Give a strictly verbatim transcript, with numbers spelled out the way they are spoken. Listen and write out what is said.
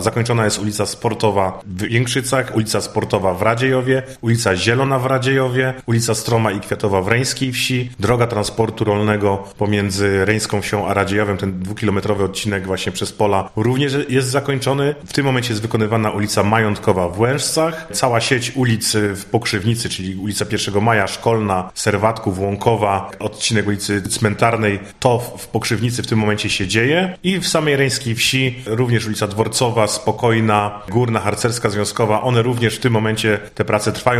Zakończona jest ulica Sportowa w Jękrzycach, ulica Sportowa w Radziejowie, ulica Zielona w Radziejowie, ulica Stroma i Kwiatowa w Reńskiej Wsi, droga transportu rolnego pomiędzy Reńską Wsią a Radziejowem, ten dwukilometrowy odcinek właśnie przez pola również jest zakończony. W tym momencie jest wykonywana ulica Majątkowa w Łężcach. Cała sieć ulic w Pokrzywnicy, czyli ulica pierwszego Maja, Szkolna, Serwatków, Łąkowa, odcinek ulicy Cmentarnej, to w Pokrzywnicy w tym momencie się dzieje. I w samej Reńskiej Wsi również ulica Dworcowa, Spokojna, Górna, Harcerska, Związkowa, one również w tym momencie te prace trwają.